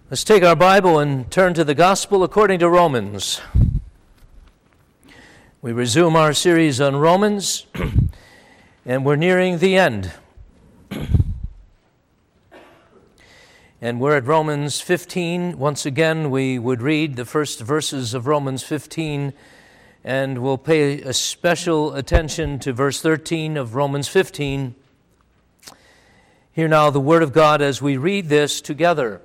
Let's take our Bible and turn to the Gospel according to Romans. We resume our series on Romans, and we're nearing the end. And we're at Romans 15. Once again, we would read the first verses of Romans 15, and we'll pay a special attention to verse 13 of Romans 15. Hear now the Word of God as we read this together.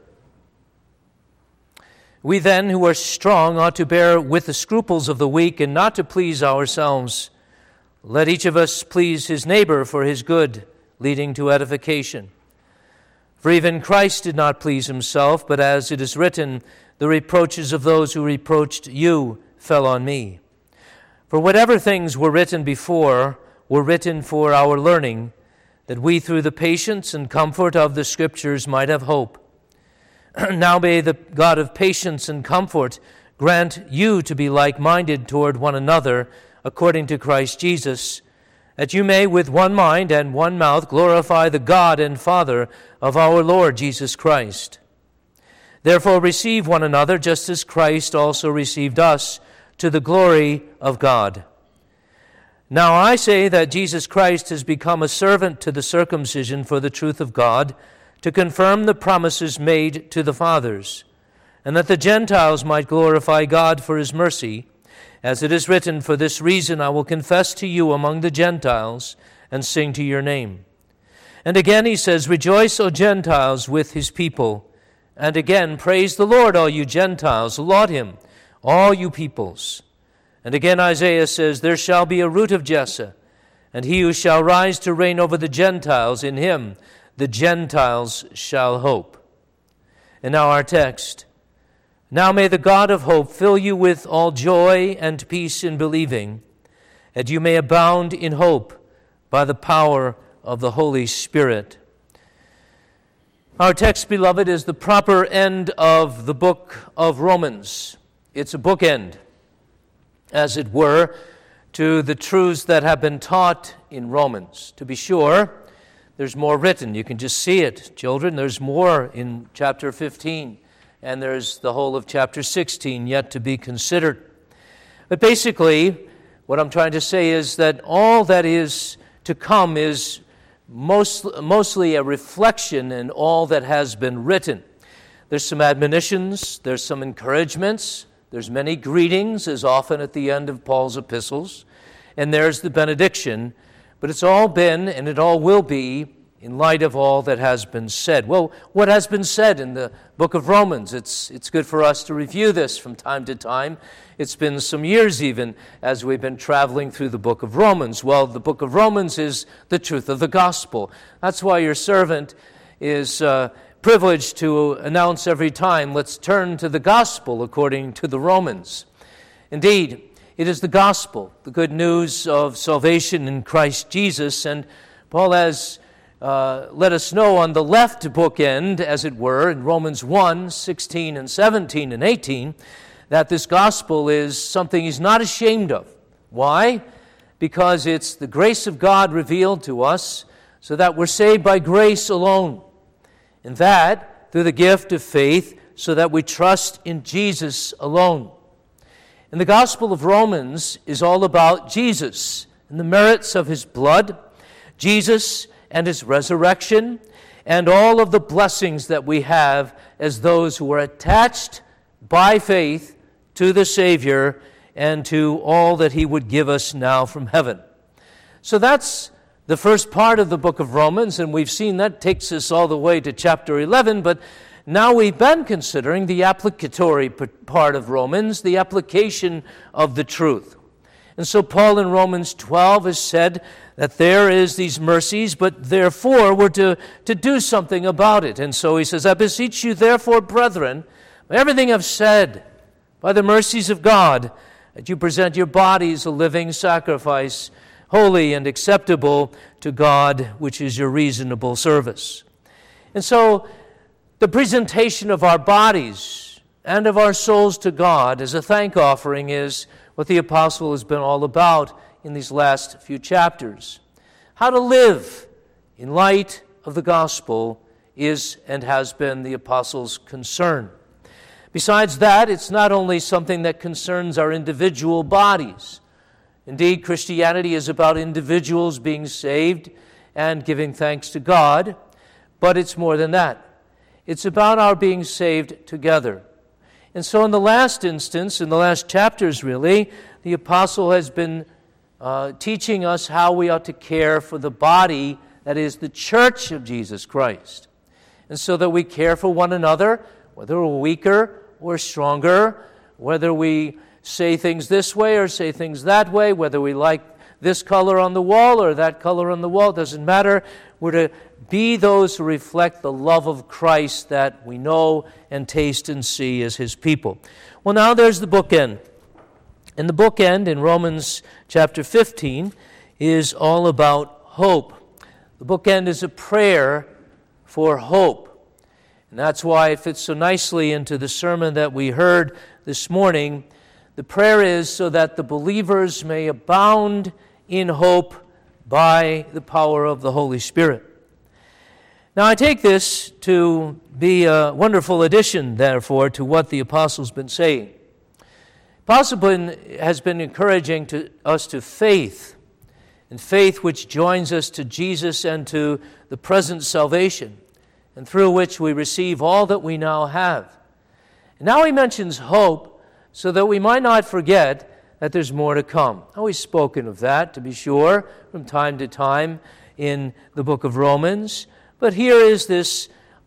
We then, who are strong, ought to bear with the scruples of the weak and not to please ourselves. Let each of us please his neighbor for his good, leading to edification. For even Christ did not please himself, but as it is written, the reproaches of those who reproached you fell on me. For whatever things were written before were written for our learning, that we through the patience and comfort of the Scriptures might have hope. Now may the God of patience and comfort grant you to be like-minded toward one another according to Christ Jesus, that you may with one mind and one mouth glorify the God and Father of our Lord Jesus Christ. Therefore receive one another just as Christ also received us to the glory of God. Now I say that Jesus Christ has become a servant to the circumcision for the truth of God, to confirm the promises made to the fathers, and that the Gentiles might glorify God for his mercy. As it is written, for this reason I will confess to you among the Gentiles and sing to your name. And again he says, rejoice, O Gentiles, with his people. And again, praise the Lord, all you Gentiles, laud him, all you peoples. And again Isaiah says, there shall be a root of Jesse, and he who shall rise to reign over the Gentiles, in him the Gentiles shall hope. And now our text. Now may the God of hope fill you with all joy and peace in believing, that you may abound in hope by the power of the Holy Spirit. Our text, beloved, is the proper end of the book of Romans. It's a bookend, as it were, to the truths that have been taught in Romans. To be sure, there's more written. You can just see it, children. There's more in chapter 15, and there's the whole of chapter 16 yet to be considered. But basically, what I'm trying to say is that all that is to come is mostly a reflection in all that has been written. There's some admonitions, there's some encouragements, there's many greetings, as often at the end of Paul's epistles, and there's the benediction. But it's all been, and it all will be, in light of all that has been said. Well, what has been said in the book of Romans? It's good for us to review this from time to time. It's been some years even as we've been traveling through the book of Romans. Well, the book of Romans is the truth of the gospel. That's why your servant is privileged to announce every time, let's turn to the gospel according to the Romans. Indeed, it is the gospel, the good news of salvation in Christ Jesus. And Paul has let us know on the left bookend, as it were, in Romans 1, 16 and 17 and 18, that this gospel is something he's not ashamed of. Why? Because it's the grace of God revealed to us so that we're saved by grace alone. And that through the gift of faith so that we trust in Jesus alone. And the Gospel of Romans is all about Jesus and the merits of his blood, Jesus and his resurrection, and all of the blessings that we have as those who are attached by faith to the Savior and to all that he would give us now from heaven. So that's the first part of the book of Romans, and we've seen that takes us all the way to chapter 11, but now we've been considering the applicatory part of Romans, the application of the truth. And so Paul in Romans 12 has said that there is these mercies, but therefore we're to do something about it. And so he says, I beseech you therefore, brethren, by everything I've said, by the mercies of God, that you present your bodies a living sacrifice, holy and acceptable to God, which is your reasonable service. And so the presentation of our bodies and of our souls to God as a thank offering is what the apostle has been all about in these last few chapters. How to live in light of the gospel is and has been the apostles' concern. Besides that, it's not only something that concerns our individual bodies. Indeed, Christianity is about individuals being saved and giving thanks to God, but it's more than that. It's about our being saved together. And so in the last instance, in the last chapters really, the apostle has been teaching us how we ought to care for the body, that is, the church of Jesus Christ. And so that we care for one another, whether we're weaker or stronger, whether we say things this way or say things that way, whether we like this color on the wall or that color on the wall, doesn't matter. We're to be those who reflect the love of Christ that we know and taste and see as His people. Well, now there's the bookend. And the bookend in Romans chapter 15 is all about hope. The bookend is a prayer for hope. And that's why it fits so nicely into the sermon that we heard this morning. The prayer is so that the believers may abound in hope by the power of the Holy Spirit. Now, I take this to be a wonderful addition, therefore, to what the apostle's been saying. The apostle has been encouraging us to faith, and faith which joins us to Jesus and to the present salvation, and through which we receive all that we now have. And now he mentions hope so that we might not forget that there's more to come. Now, he's spoken of that, to be sure, from time to time in the book of Romans. But here is this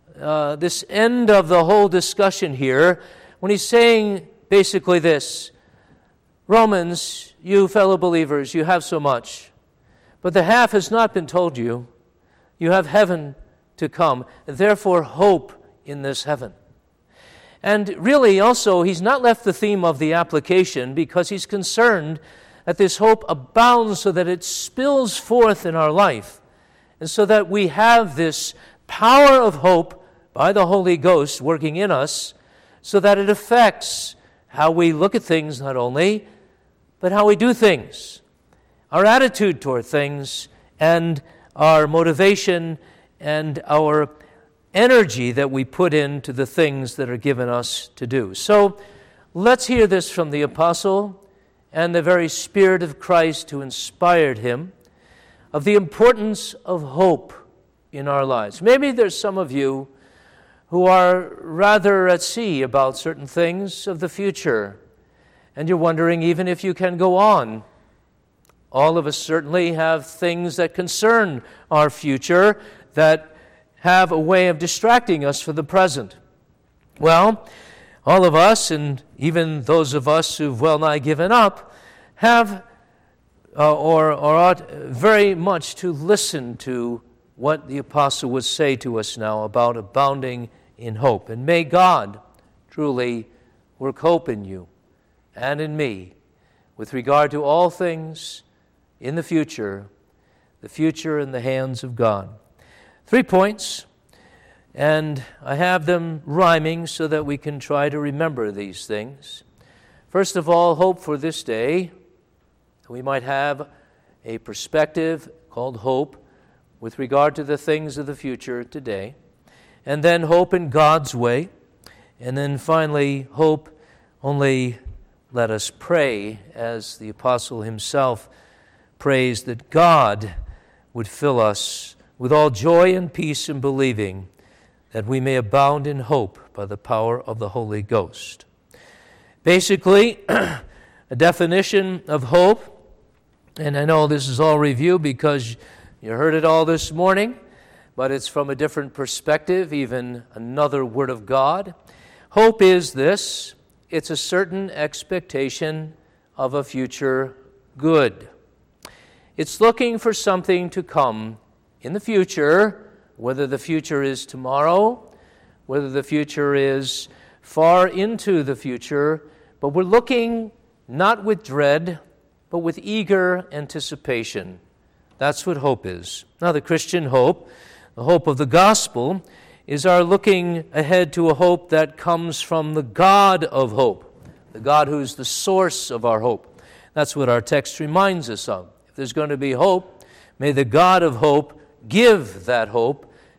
end of the whole discussion here, when he's saying basically this: Romans, you fellow believers, you have so much, but the half has not been told you. You have heaven to come, and therefore hope in this heaven. And really also, he's not left the theme of the application because he's concerned that this hope abounds so that it spills forth in our life, and so that we have this power of hope by the Holy Ghost working in us, so that it affects how we look at things not only, but how we do things, our attitude toward things, and our motivation and our energy that we put into the things that are given us to do. So let's hear this from the apostle and the very Spirit of Christ who inspired him, of the importance of hope in our lives. Maybe there's some of you who are rather at sea about certain things of the future, and you're wondering even if you can go on. All of us certainly have things that concern our future that have a way of distracting us from the present. Well, all of us, and even those of us who've well nigh given up, have or ought very much to listen to what the apostle would say to us now about abounding in hope. And may God truly work hope in you and in me with regard to all things in the future in the hands of God. 3 points, and I have them rhyming so that we can try to remember these things. First of all, hope for this day. We might have a perspective called hope with regard to the things of the future today. And then hope in God's way. And then finally, hope only let us pray, as the apostle himself prays that God would fill us with all joy and peace in believing, that we may abound in hope by the power of the Holy Ghost. Basically, a definition of hope, and I know this is all review because you heard it all this morning, but it's from a different perspective, even another word of God. Hope is this: it's a certain expectation of a future good. It's looking for something to come in the future, whether the future is tomorrow, whether the future is far into the future, but we're looking not with dread, but with eager anticipation. That's what hope is. Now, the Christian hope, the hope of the gospel, is our looking ahead to a hope that comes from the God of hope, the God who's the source of our hope. That's what our text reminds us of. If there's going to be hope, may the God of hope give that hope,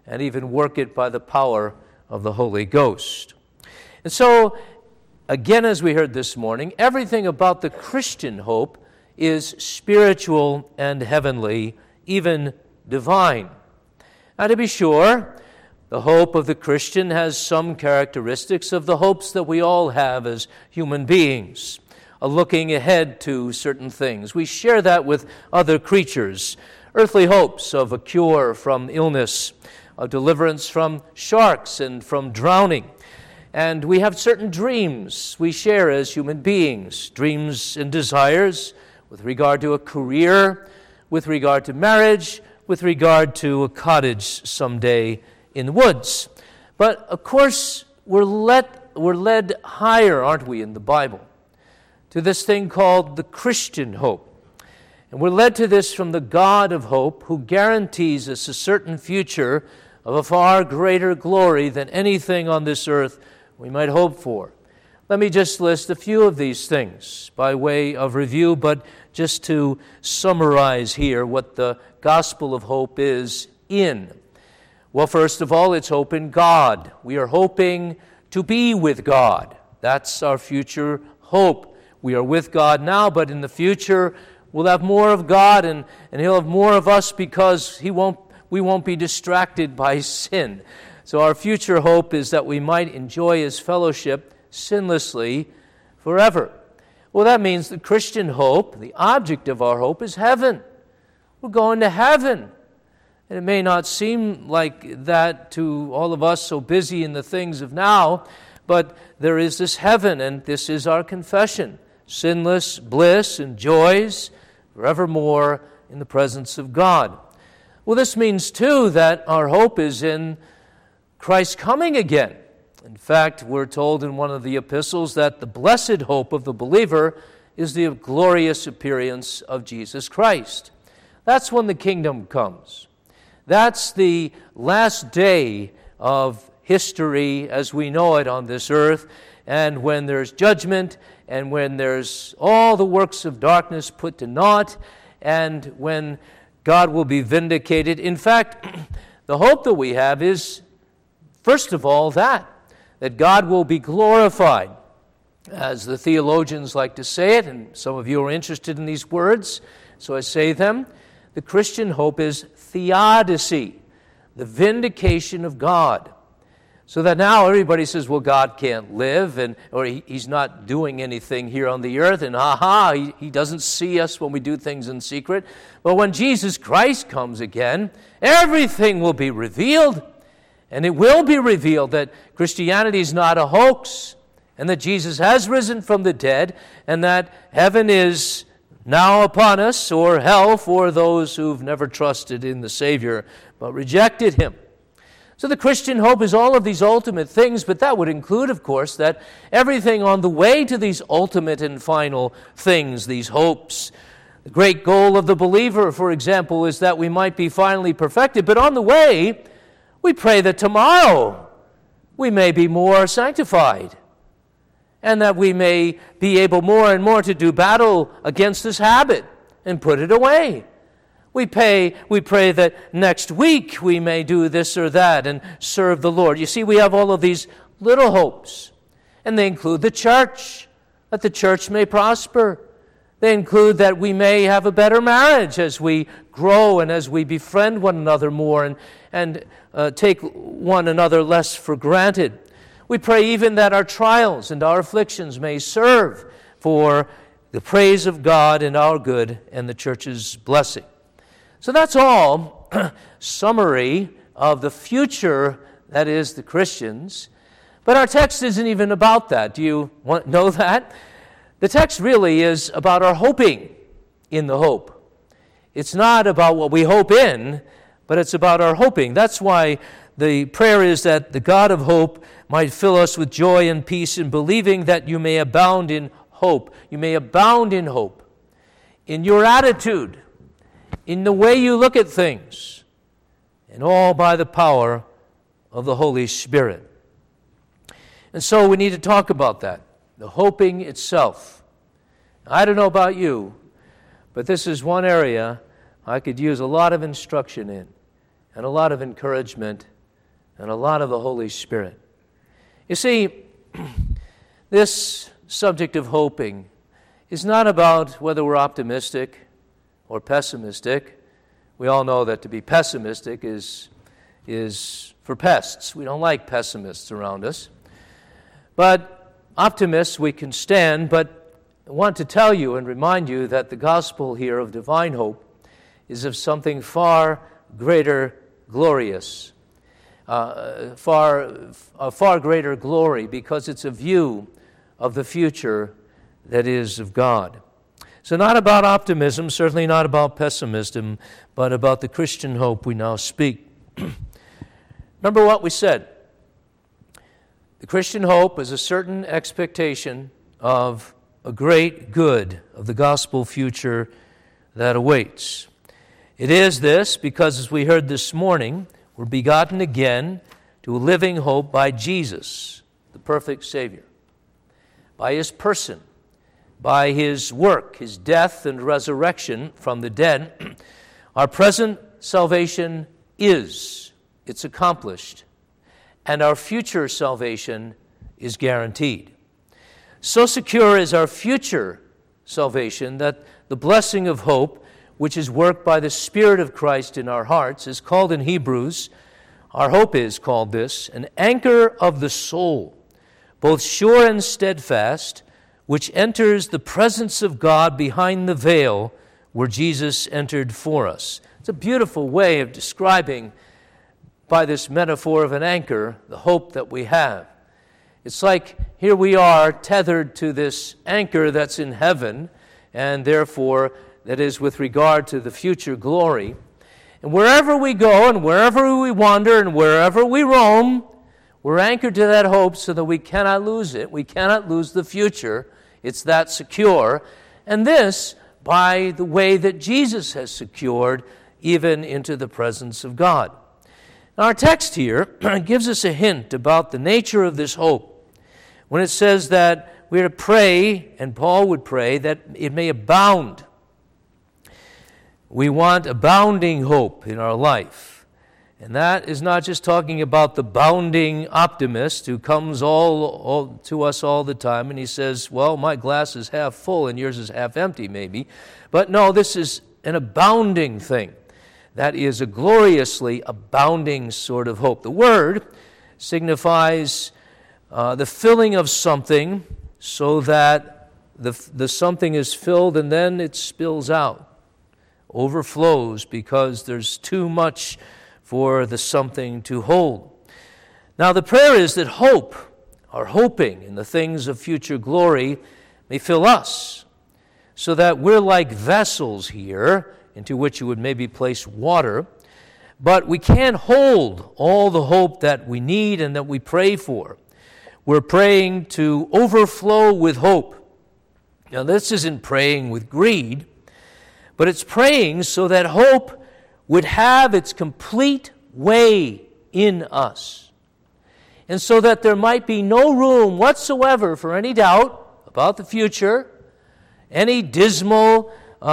and even work it by the power of the Holy Ghost. And so, again, as we heard this morning, everything about the Christian hope is spiritual and heavenly, even divine. Now, to be sure, the hope of the Christian has some characteristics of the hopes that we all have as human beings, a looking ahead to certain things. We share that with other creatures, earthly hopes of a cure from illness, of deliverance from sharks and from drowning. And we have certain dreams we share as human beings, dreams and desires with regard to a career, with regard to marriage, with regard to a cottage someday in the woods. But, of course, we're led higher, aren't we, in the Bible, to this thing called the Christian hope. And we're led to this from the God of hope, who guarantees us a certain future of a far greater glory than anything on this earth we might hope for. Let me just list a few of these things by way of review, but just to summarize here what the gospel of hope is in. Well, first of all, it's hope in God. We are hoping to be with God. That's our future hope. We are with God now, but in the future we'll have more of God, and He'll have more of us because we won't be distracted by sin. So our future hope is that we might enjoy His fellowship sinlessly forever. Well, that means the Christian hope, the object of our hope, is heaven. We're going to heaven. And it may not seem like that to all of us so busy in the things of now, but there is this heaven, and this is our confession. Sinless bliss and joys forevermore in the presence of God. Well, this means, too, that our hope is in Christ coming again. In fact, we're told in one of the epistles that the blessed hope of the believer is the glorious appearance of Jesus Christ. That's when the kingdom comes. That's the last day of history as we know it on this earth, and when there's judgment, and when there's all the works of darkness put to naught, and when God will be vindicated. In fact, the hope that we have is, first of all, that God will be glorified. As the theologians like to say it, and some of you are interested in these words, so I say them, the Christian hope is theodicy, the vindication of God. So that now everybody says, well, God can't live, or He's not doing anything here on the earth, and He doesn't see us when we do things in secret. But when Jesus Christ comes again, everything will be revealed. And it will be revealed that Christianity is not a hoax, and that Jesus has risen from the dead, and that heaven is now upon us, or hell for those who've never trusted in the Savior but rejected Him. So the Christian hope is all of these ultimate things, but that would include, of course, that everything on the way to these ultimate and final things, these hopes. The great goal of the believer, for example, is that we might be finally perfected, but on the way, we pray that tomorrow we may be more sanctified, and that we may be able more and more to do battle against this habit and put it away. We pray that next week we may do this or that and serve the Lord. You see, we have all of these little hopes, and they include the church, that the church may prosper. They include that we may have a better marriage as we grow and as we befriend one another more and take one another less for granted. We pray even that our trials and our afflictions may serve for the praise of God and our good and the church's blessing. So that's all summary of the future, that is, the Christians. But our text isn't even about that. Do you know that? The text really is about our hoping in the hope. It's not about what we hope in, but it's about our hoping. That's why the prayer is that the God of hope might fill us with joy and peace in believing that you may abound in hope. You may abound in hope. In your attitude, in the way you look at things, and all by the power of the Holy Spirit. And so we need to talk about that, the hoping itself. I don't know about you, but this is one area I could use a lot of instruction in and a lot of encouragement and a lot of the Holy Spirit. You see, this subject of hoping is not about whether we're optimistic or pessimistic. We all know that to be pessimistic is for pests. We don't like pessimists around us. But optimists we can stand, but I want to tell you and remind you that the gospel here of divine hope is of something far greater glorious, far greater glory, because it's a view of the future that is of God. So not about optimism, certainly not about pessimism, but about the Christian hope we now speak. Remember what we said. The Christian hope is a certain expectation of a great good, of the gospel future that awaits. It is this because, as we heard this morning, we're begotten again to a living hope by Jesus, the perfect Savior, by His person, by His work, His death and resurrection from the dead. Our present salvation it's accomplished, and our future salvation is guaranteed. So secure is our future salvation that the blessing of hope, which is worked by the Spirit of Christ in our hearts, is called in Hebrews, our hope is called this, an anchor of the soul, both sure and steadfast, which enters the presence of God behind the veil where Jesus entered for us. It's a beautiful way of describing, by this metaphor of an anchor, the hope that we have. It's like here we are tethered to this anchor that's in heaven, and therefore that is with regard to the future glory. And wherever we go and wherever we wander and wherever we roam, we're anchored to that hope so that we cannot lose it. We cannot lose the future. It's that secure. And this by the way that Jesus has secured even into the presence of God. Now, our text here gives us a hint about the nature of this hope when it says that we are to pray, and Paul would pray, that it may abound. We want abounding hope in our life. And that is not just talking about the bounding optimist who comes all to us all the time and he says, well, my glass is half full and yours is half empty maybe. But no, this is an abounding thing. That is a gloriously abounding sort of hope. The word signifies the filling of something so that the something is filled and then it spills out, overflows because there's too much for the something to hold. Now the prayer is that hope, our hoping in the things of future glory, may fill us so that we're like vessels here into which you would maybe place water, but we can't hold all the hope that we need and that we pray for. We're praying to overflow with hope. Now, this isn't praying with greed, but it's praying so that hope would have its complete way in us, and so that there might be no room whatsoever for any doubt about the future, any dismal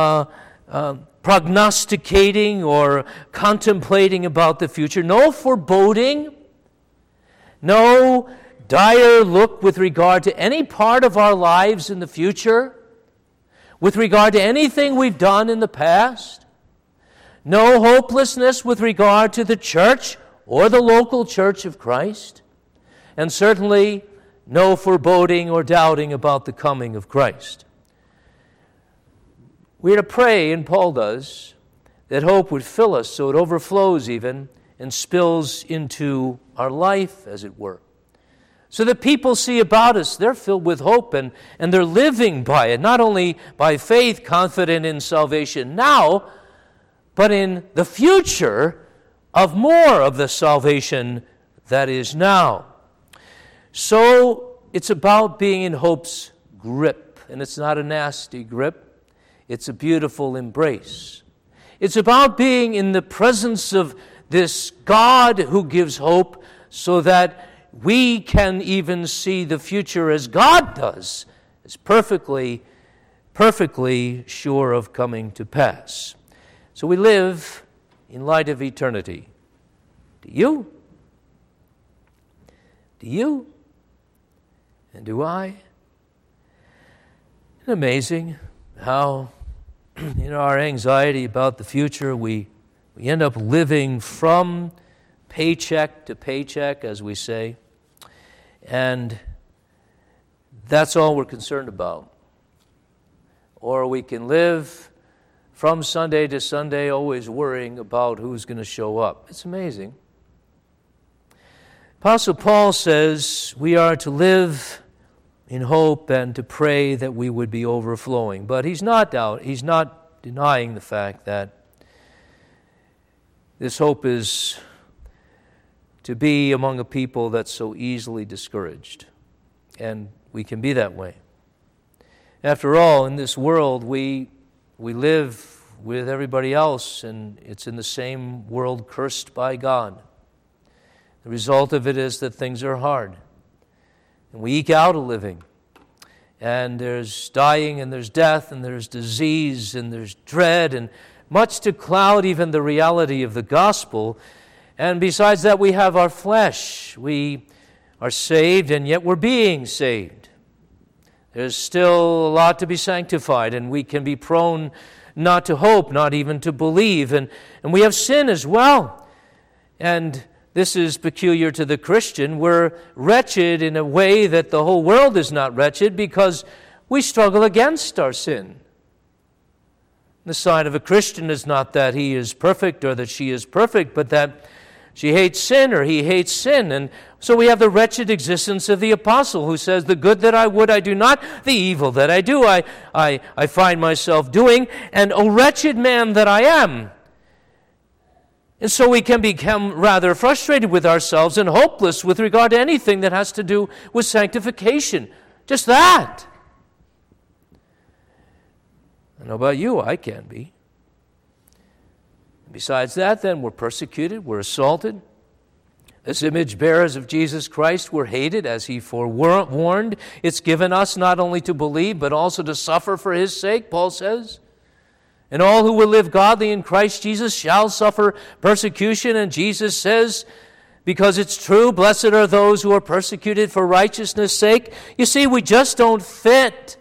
prognosticating or contemplating about the future, no foreboding, no dire look with regard to any part of our lives in the future, with regard to anything we've done in the past, no hopelessness with regard to the church or the local church of Christ, and certainly no foreboding or doubting about the coming of Christ. We are to pray, and Paul does, that hope would fill us so it overflows even and spills into our life, as it were. So that people see about us, they're filled with hope and they're living by it, not only by faith, confident in salvation now, but in the future of more of the salvation that is now. So it's about being in hope's grip, and it's not a nasty grip. It's a beautiful embrace. It's about being in the presence of this God who gives hope so that we can even see the future as God does, as perfectly sure of coming to pass. So we live in light of eternity. Do you? Do you? And do I? Isn't it amazing how in our anxiety about the future, we end up living from paycheck to paycheck, as we say, and that's all we're concerned about. Or we can live from Sunday to Sunday always worrying about who's going to show up. It's amazing. Apostle Paul says we are to live in hope and to pray that we would be overflowing. But he's not denying the fact that this hope is to be among a people that's so easily discouraged. And we can be that way. After all, in this world, we live with everybody else, and it's in the same world cursed by God. The result of it is that things are hard. And we eke out a living. And there's dying, and there's death, and there's disease, and there's dread, and much to cloud even the reality of the gospel. And besides that, we have our flesh. We are saved, and yet we're being saved. There's still a lot to be sanctified, and we can be prone not to hope, not even to believe. And we have sin as well. And this is peculiar to the Christian. We're wretched in a way that the whole world is not wretched because we struggle against our sin. The sign of a Christian is not that he is perfect or that she is perfect, but that she hates sin or he hates sin. And so we have the wretched existence of the apostle who says, the good that I would I do not, the evil that I do I find myself doing, and O wretched man that I am. And so we can become rather frustrated with ourselves and hopeless with regard to anything that has to do with sanctification. Just that. I don't know about you, I can be. Besides that, then, we're persecuted, we're assaulted. As image bearers of Jesus Christ, we're hated, as he forewarned. It's given us not only to believe, but also to suffer for his sake, Paul says. And all who will live godly in Christ Jesus shall suffer persecution. And Jesus says, because it's true, blessed are those who are persecuted for righteousness' sake. You see, we just don't fit.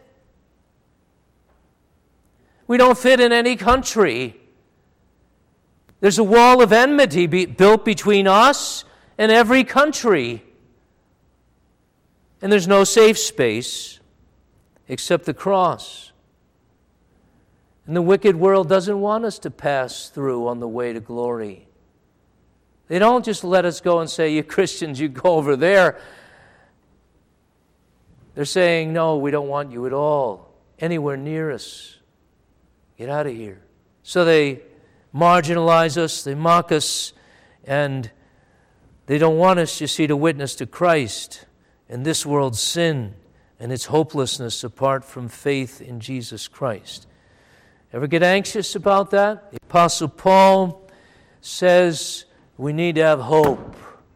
We don't fit in any country. There's a wall of enmity built between us and every country. And there's no safe space except the cross. And the wicked world doesn't want us to pass through on the way to glory. They don't just let us go and say, you Christians, you go over there. They're saying, no, we don't want you at all, anywhere near us. Get out of here. So they marginalize us, they mock us, and they don't want us, you see, to witness to Christ and this world's sin and its hopelessness apart from faith in Jesus Christ. Ever get anxious about that? The Apostle Paul says we need to have hope.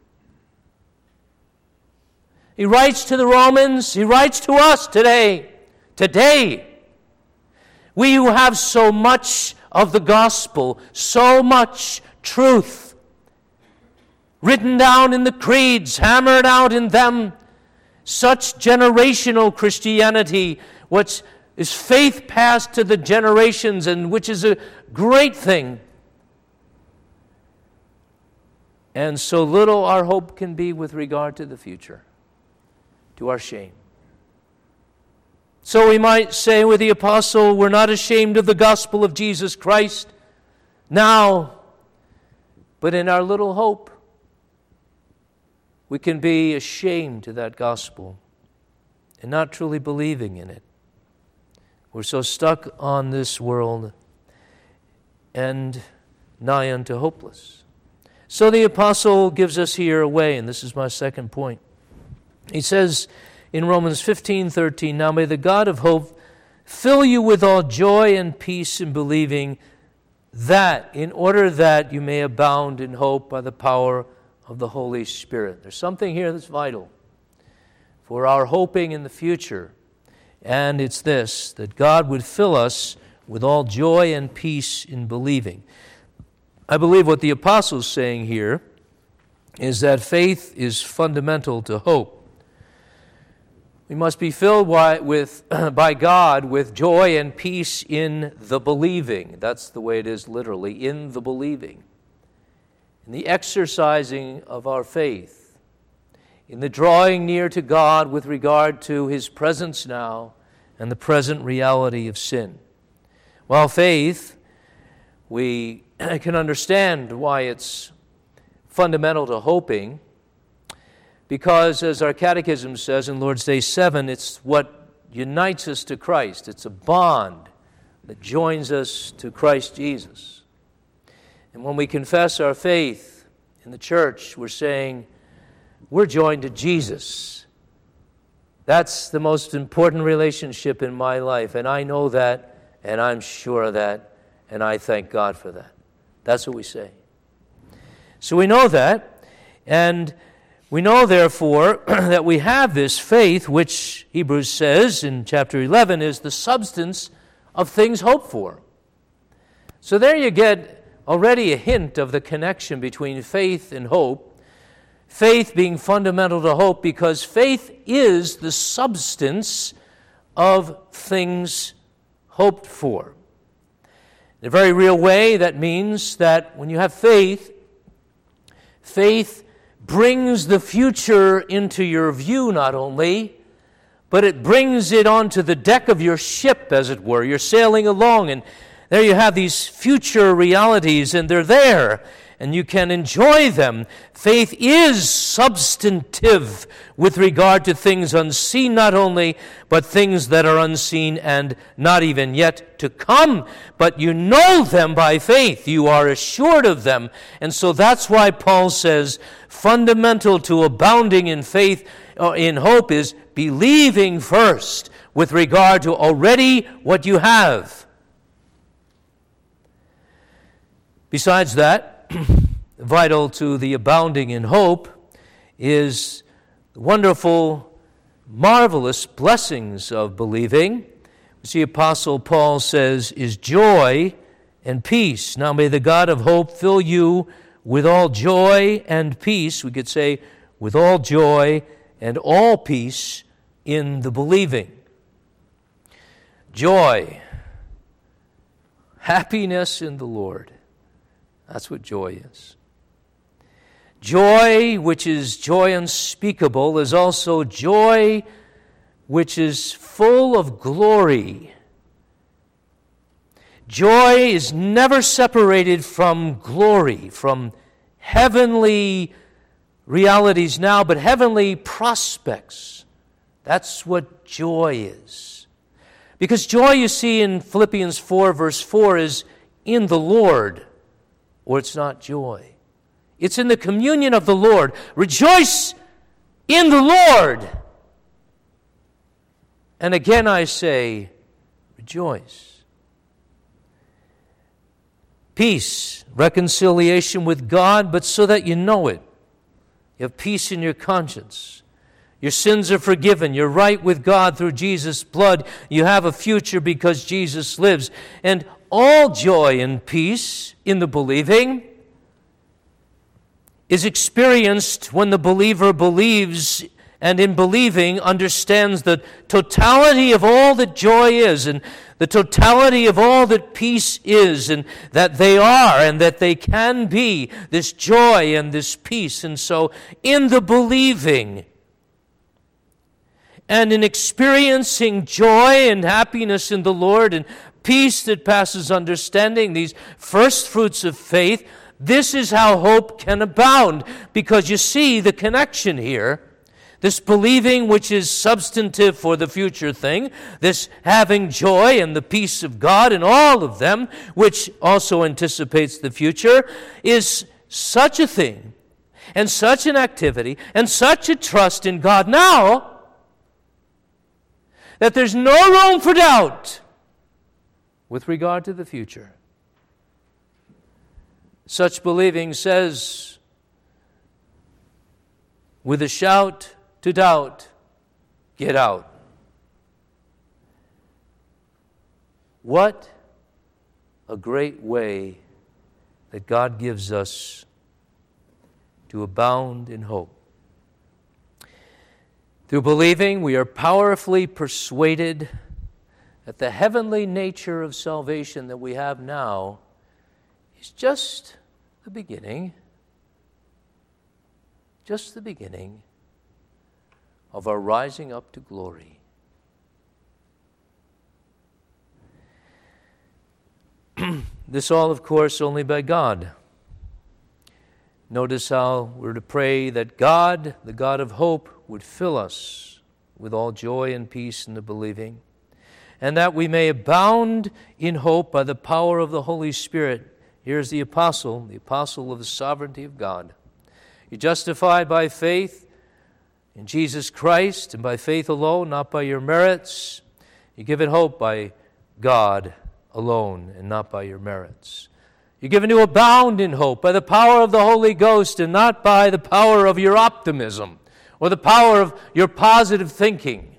He writes to the Romans, he writes to us today. Today, we who have so much of the gospel, so much truth, written down in the creeds, hammered out in them, such generational Christianity, what is faith passed to the generations, and which is a great thing. And so little our hope can be with regard to the future, to our shame. So we might say with the apostle, we're not ashamed of the gospel of Jesus Christ now, but in our little hope, we can be ashamed to that gospel and not truly believing in it. We're so stuck on this world and nigh unto hopeless. So the apostle gives us here a way, and this is my second point. He says in Romans 15:13, now may the God of hope fill you with all joy and peace in believing, that in order that you may abound in hope by the power of the Holy Spirit. There's something here that's vital for our hoping in the future. And it's this, that God would fill us with all joy and peace in believing. I believe what the apostle's saying here is that faith is fundamental to hope. We must be filled by God with joy and peace in the believing. That's the way it is literally, in the believing. In the exercising of our faith. In the drawing near to God with regard to His presence now and the present reality of sin. While faith, we can understand why it's fundamental to hoping, because as our catechism says in Lord's Day 7, it's what unites us to Christ. It's a bond that joins us to Christ Jesus. And when we confess our faith in the church, we're saying we're joined to Jesus. That's the most important relationship in my life, and I know that, and I'm sure of that, and I thank God for that. That's what we say. So we know that, and we know, therefore, that we have this faith, which Hebrews says in chapter 11 is the substance of things hoped for. So there you get already a hint of the connection between faith and hope. Faith being fundamental to hope, because faith is the substance of things hoped for. In a very real way, that means that when you have faith, faith brings the future into your view not only, but it brings it onto the deck of your ship, as it were. You're sailing along, and there you have these future realities, and they're there, and you can enjoy them. Faith is substantive with regard to things unseen not only, but things that are unseen and not even yet to come. But you know them by faith. You are assured of them. And so that's why Paul says fundamental to abounding in faith, in hope, is believing first with regard to already what you have. Besides that, vital to the abounding in hope is the wonderful, marvelous blessings of believing, which the Apostle Paul says is joy and peace. Now may the God of hope fill you with all joy and peace, we could say with all joy and all peace in the believing. Joy, happiness in the Lord. That's what joy is. Joy, which is joy unspeakable, is also joy which is full of glory. Joy is never separated from glory, from heavenly realities now, but heavenly prospects. That's what joy is. Because joy, you see in Philippians 4, verse 4, is in the Lord, or it's not joy. It's in the communion of the Lord. Rejoice in the Lord. And again I say, rejoice. Peace, reconciliation with God, but so that you know it. You have peace in your conscience. Your sins are forgiven. You're right with God through Jesus' blood. You have a future because Jesus lives. And all joy and peace in the believing is experienced when the believer believes, and in believing understands the totality of all that joy is and the totality of all that peace is, and that they are and that they can be this joy and this peace. And so in the believing and in experiencing joy and happiness in the Lord and peace that passes understanding, these first fruits of faith, this is how hope can abound. Because you see the connection here. This believing, which is substantive for the future thing, this having joy and the peace of God in all of them, which also anticipates the future, is such a thing and such an activity and such a trust in God now that there's no room for doubt with regard to the future. Such believing says, with a shout to doubt, get out. What a great way that God gives us to abound in hope. Through believing, we are powerfully persuaded that the heavenly nature of salvation that we have now is just the beginning of our rising up to glory. This all, of course, only by God. Notice how we're to pray that God, the God of hope, would fill us with all joy and peace in the believing, and that we may abound in hope by the power of the Holy Spirit. Here's the apostle of the sovereignty of God. You're justified by faith in Jesus Christ, and by faith alone, not by your merits. You're given hope by God alone, and not by your merits. You're given to abound in hope by the power of the Holy Ghost, and not by the power of your optimism or the power of your positive thinking.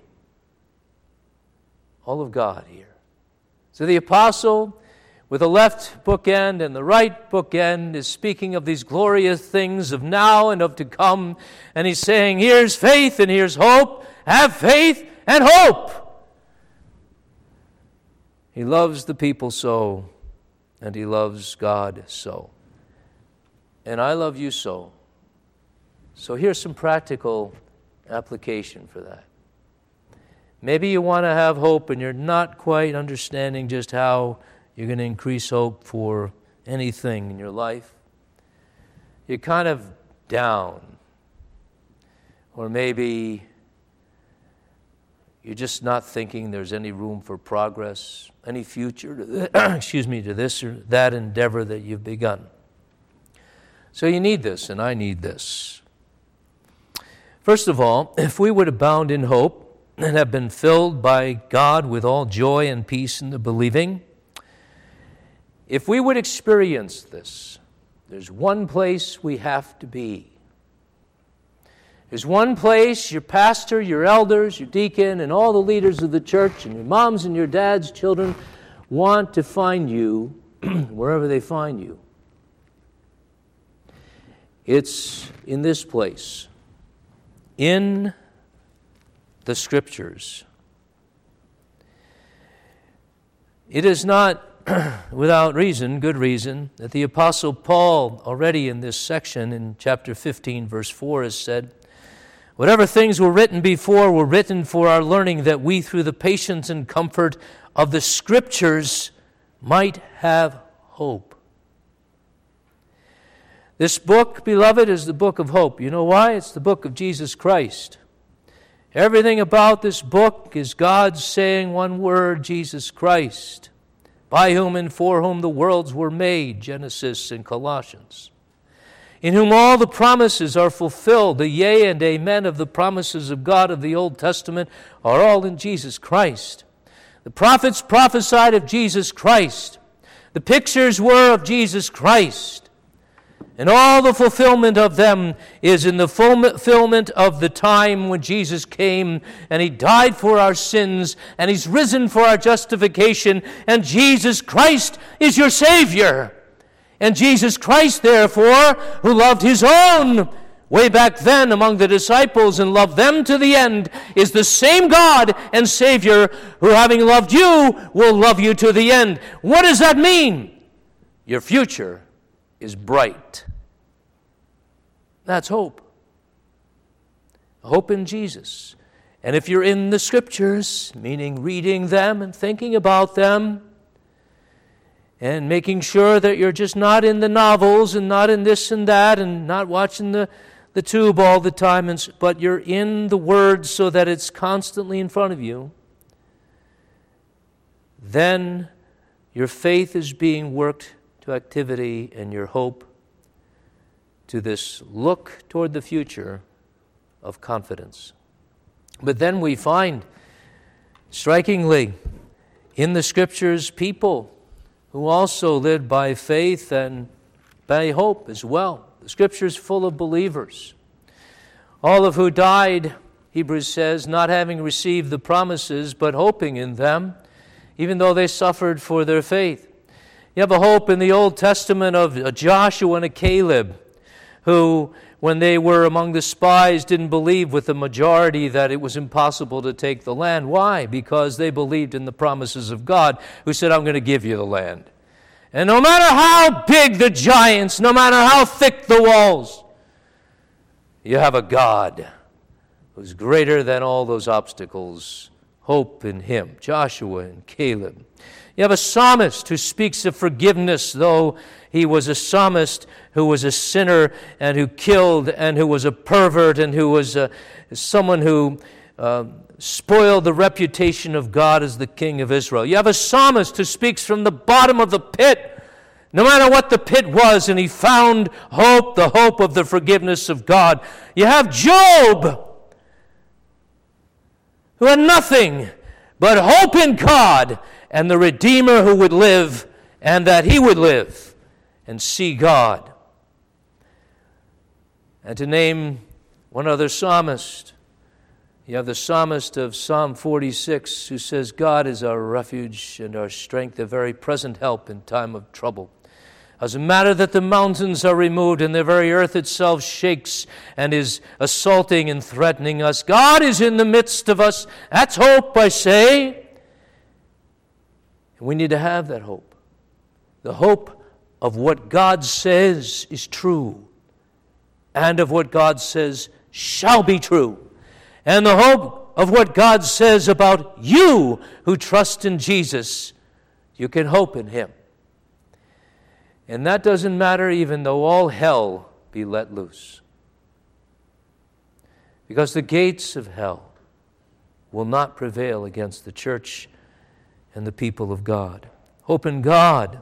All of God here. So the apostle, with the left bookend and the right bookend, is speaking of these glorious things of now and of to come. And he's saying, here's faith and here's hope. Have faith and hope. He loves the people so, and he loves God so. And I love you so. So here's some practical application for that. Maybe you want to have hope and you're not quite understanding just how you're going to increase hope for anything in your life. You're kind of down. Or maybe you're just not thinking there's any room for progress, any future to this or that endeavor that you've begun. So you need this, and I need this. First of all, if we would abound in hope and have been filled by God with all joy and peace in the believing, if we would experience this, there's one place we have to be. There's one place your pastor, your elders, your deacon, and all the leaders of the church, and your moms and your dads, children, want to find you wherever they find you. It's in this place, in the Scriptures. It is not without reason, good reason, that the Apostle Paul, already in this section, in chapter 15, verse 4, has said, whatever things were written before were written for our learning, that we, through the patience and comfort of the Scriptures, might have hope. This book, beloved, is the book of hope. You know why? It's the book of Jesus Christ. Everything about this book is God saying one word, Jesus Christ, by whom and for whom the worlds were made, Genesis and Colossians, in whom all the promises are fulfilled. The yea and amen of the promises of God of the Old Testament are all in Jesus Christ. The prophets prophesied of Jesus Christ. The pictures were of Jesus Christ. And all the fulfillment of them is in the fulfillment of the time when Jesus came and He died for our sins and He's risen for our justification, and Jesus Christ is your Savior. And Jesus Christ, therefore, who loved His own way back then among the disciples and loved them to the end, is the same God and Savior who, having loved you, will love you to the end. What does that mean? Your future is bright. That's hope. Hope in Jesus. And if you're in the Scriptures, meaning reading them and thinking about them, and making sure that you're just not in the novels and not in this and that and not watching the tube all the time, but you're in the Word so that it's constantly in front of you, then your faith is being worked to activity, and your hope to this look toward the future of confidence. But then we find, strikingly, in the Scriptures, people who also lived by faith and by hope as well. The Scripture's full of believers, all of who died, Hebrews says, not having received the promises, but hoping in them, even though they suffered for their faith. You have a hope in the Old Testament of a Joshua and a Caleb, who, when they were among the spies, didn't believe with the majority that it was impossible to take the land. Why? Because they believed in the promises of God, who said, I'm going to give you the land. And no matter how big the giants, no matter how thick the walls, you have a God who's greater than all those obstacles. Hope in Him. Joshua and Caleb. You have a psalmist who speaks of forgiveness, though he was a psalmist who was a sinner and who killed and who was a pervert and who was someone who spoiled the reputation of God as the King of Israel. You have a psalmist who speaks from the bottom of the pit, no matter what the pit was, and he found hope, the hope of the forgiveness of God. You have Job, who had nothing but hope in God and the Redeemer who would live, and that he would live and see God. And to name one other psalmist, you have the psalmist of Psalm 46 who says, God is our refuge and our strength, a very present help in time of trouble. Doesn't matter that the mountains are removed and the very earth itself shakes and is assaulting and threatening us. God is in the midst of us. That's hope, I say. And we need to have that hope. The hope of what God says is true and of what God says shall be true. And the hope of what God says about you who trust in Jesus. You can hope in Him. And that doesn't matter even though all hell be let loose. Because the gates of hell will not prevail against the church and the people of God. Hope in God.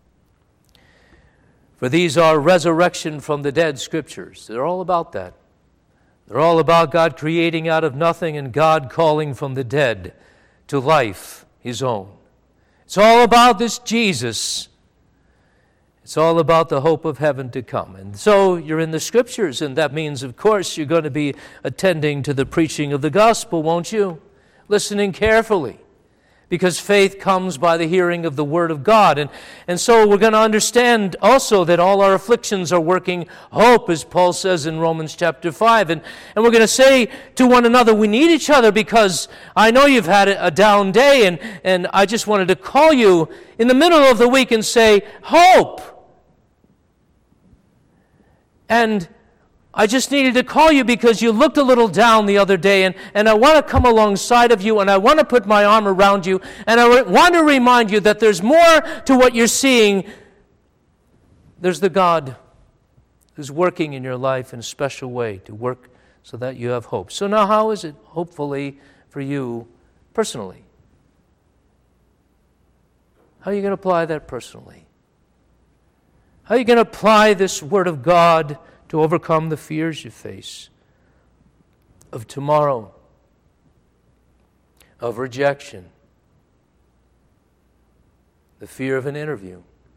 For these are resurrection from the dead scriptures. They're all about that. They're all about God creating out of nothing and God calling from the dead to life His own. It's all about this Jesus. It's all about the hope of heaven to come. And so you're in the Scriptures, and that means, of course, you're going to be attending to the preaching of the gospel, won't you? Listening carefully, because faith comes by the hearing of the Word of God. And so we're going to understand also that all our afflictions are working hope, as Paul says in Romans chapter 5. And we're going to say to one another, we need each other, because I know you've had a down day, and I just wanted to call you in the middle of the week and say, hope. And I just needed to call you because you looked a little down the other day, and I want to come alongside of you, and I want to put my arm around you, and I want to remind you that there's more to what you're seeing. There's the God who's working in your life in a special way to work so that you have hope. So now how is it, hopefully, for you personally? How are you going to apply that personally? How are you going to apply this Word of God to overcome the fears you face of tomorrow, of rejection, the fear of an interview,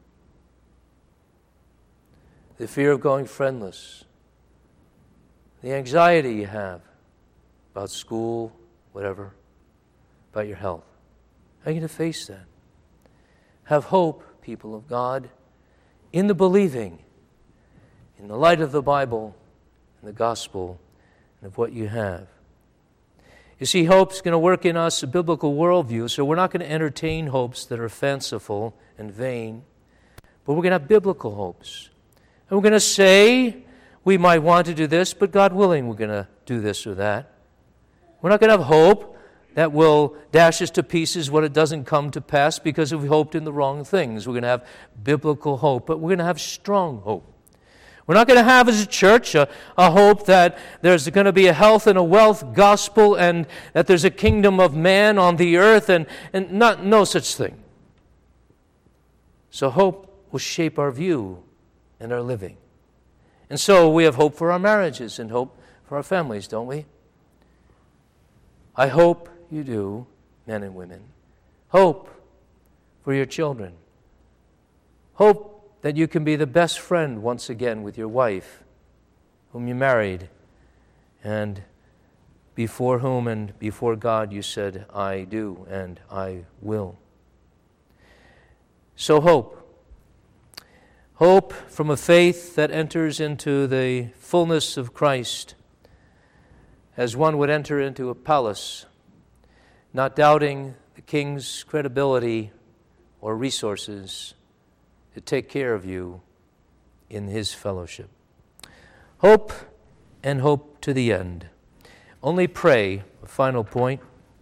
the fear of going friendless, the anxiety you have about school, whatever, about your health? How are you going to face that? Have hope, people of God, in the believing, in the light of the Bible and the gospel and of what you have. You see, hope's going to work in us a biblical worldview, so we're not going to entertain hopes that are fanciful and vain, but we're going to have biblical hopes. And we're going to say, we might want to do this, but God willing, we're going to do this or that. We're not going to have hope that will dash us to pieces when it doesn't come to pass because we've hoped in the wrong things. We're going to have biblical hope, but we're going to have strong hope. We're not going to have as a church a hope that there's going to be a health and a wealth gospel and that there's a kingdom of man on the earth and no such thing. So hope will shape our view and our living. And so we have hope for our marriages and hope for our families, don't we? I hope you do, men and women. Hope for your children. Hope that you can be the best friend once again with your wife, whom you married, and before whom and before God you said, I do and I will. So hope. Hope from a faith that enters into the fullness of Christ as one would enter into a palace, not doubting the king's credibility or resources to take care of you in his fellowship. Hope and hope to the end. Only pray, a final point.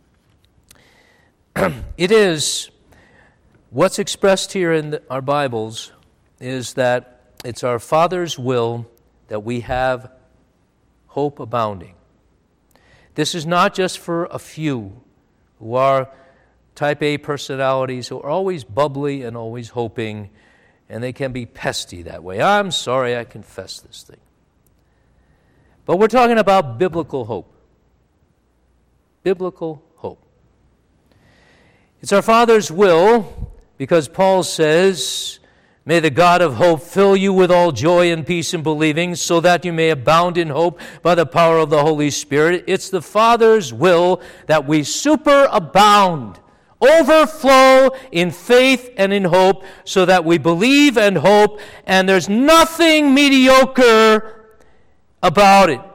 It is, what's expressed here in our Bibles is that it's our Father's will that we have hope abounding. This is not just for a few who are type A personalities who are always bubbly and always hoping, and they can be pesty that way. I'm sorry, I confess this thing. But we're talking about biblical hope. Biblical hope. It's our Father's will, because Paul says, "May the God of hope fill you with all joy and peace in believing, so that you may abound in hope by the power of the Holy Spirit." It's the Father's will that we superabound, overflow in faith and in hope, so that we believe and hope, and there's nothing mediocre about it.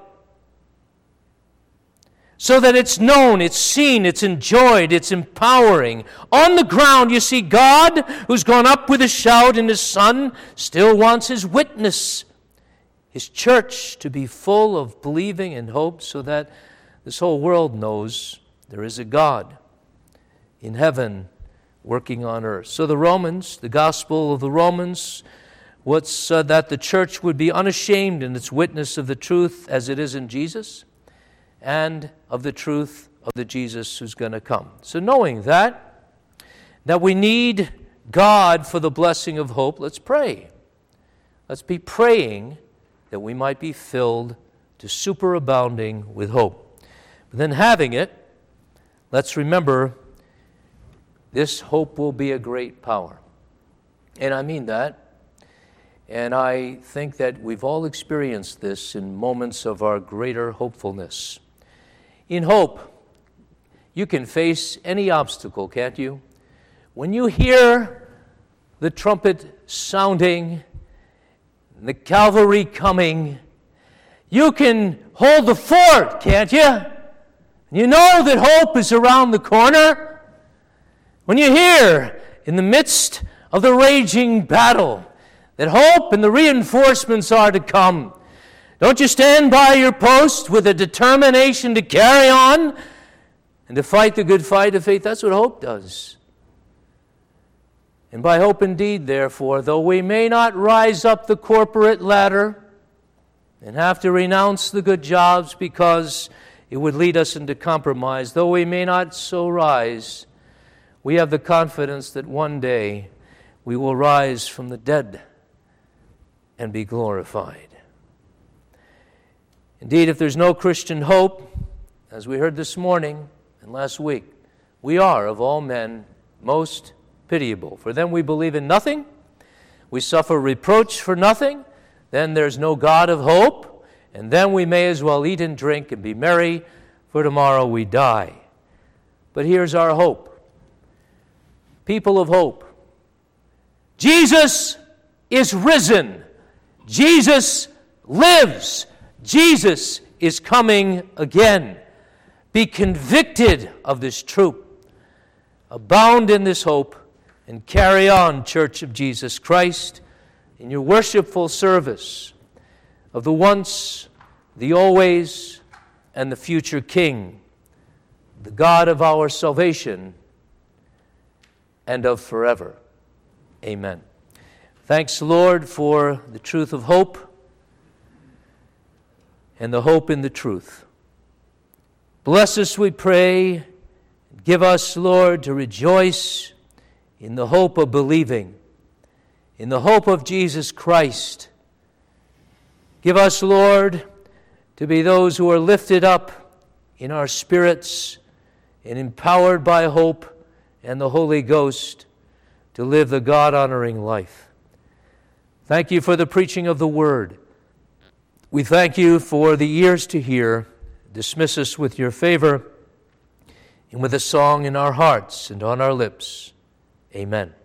So that it's known, it's seen, it's enjoyed, it's empowering. On the ground, you see God, who's gone up with a shout, and his Son still wants his witness, his church, to be full of believing and hope, so that this whole world knows there is a God in heaven working on earth. So the Romans, the gospel of the Romans, what's that the church would be unashamed in its witness of the truth as it is in Jesus, and of the truth of the Jesus who's going to come. So knowing that we need God for the blessing of hope, let's pray. Let's be praying that we might be filled to superabounding with hope. But then having it, let's remember this hope will be a great power. And I mean that. And I think that we've all experienced this in moments of our greater hopefulness. In hope, you can face any obstacle, can't you? When you hear the trumpet sounding, the cavalry coming, you can hold the fort, can't you? You know that hope is around the corner. When you hear, in the midst of the raging battle, that hope and the reinforcements are to come, don't you stand by your post with a determination to carry on and to fight the good fight of faith? That's what hope does. And by hope indeed, therefore, though we may not rise up the corporate ladder and have to renounce the good jobs because it would lead us into compromise, though we may not so rise, we have the confidence that one day we will rise from the dead and be glorified. Indeed, if there's no Christian hope, as we heard this morning and last week, we are, of all men, most pitiable. For then we believe in nothing, we suffer reproach for nothing, then there's no God of hope, and then we may as well eat and drink and be merry, for tomorrow we die. But here's our hope. People of hope. Jesus is risen. Jesus lives. Jesus is coming again. Be convicted of this truth. Abound in this hope and carry on, Church of Jesus Christ, in your worshipful service of the once, the always, and the future King, the God of our salvation and of forever. Amen. Thanks, Lord, for the truth of hope and the hope in the truth. Bless us, we pray. Give us, Lord, to rejoice in the hope of believing, in the hope of Jesus Christ. Give us, Lord, to be those who are lifted up in our spirits and empowered by hope and the Holy Ghost to live the God-honoring life. Thank you for the preaching of the Word. We thank you for the ears to hear. Dismiss us with your favor and with a song in our hearts and on our lips. Amen.